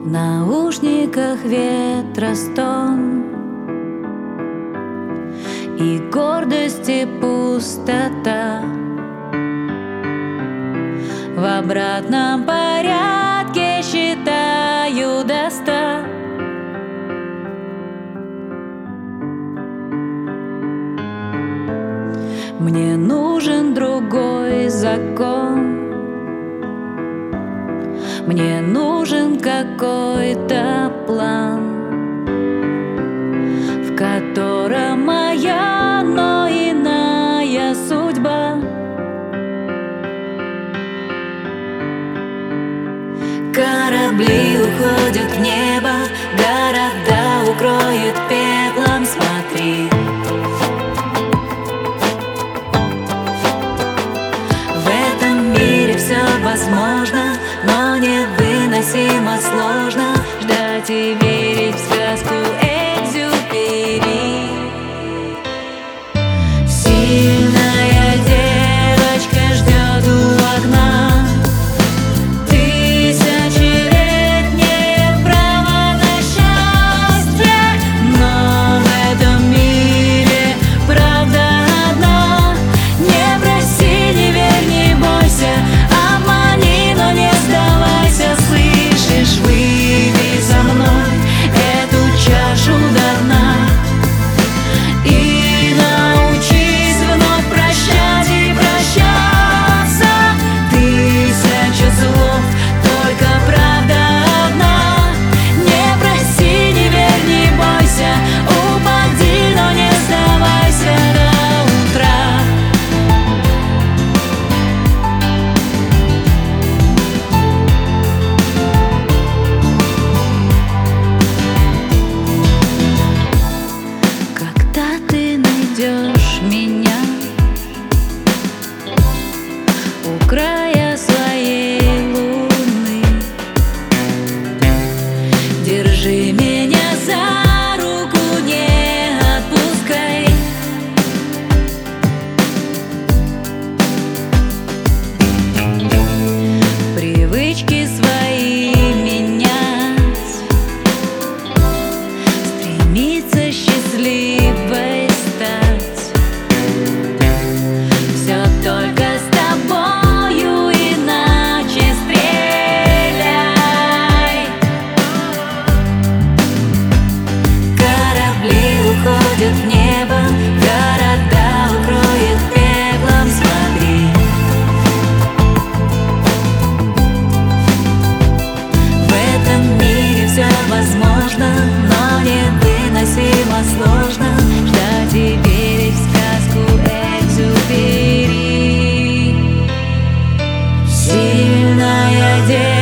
В наушниках ветростон и гордости пустота. В обратном порядке считаю до 100. Мне нужен другой закон. Мне нужен какой-то план, в котором моя, но иная судьба. Корабли уходят в небо, города укроет пеплом, смотри. В этом мире все возможно, но невыносимо сложно ждать и верить в сказку Экзюпери. Сильная девочка ждет у окна. Ждешь меня у края своей луны. Держи меня за руку, не отпускай. Привычки свои менять, стремиться счастливой стать. Все только с тобою, иначе стреляй. Корабли уходят в небо, города укроет пеплом, смотри. В этом мире все возможно, но невыносимо сложно ждать и верить в сказку Экзюпери. Сильная девочка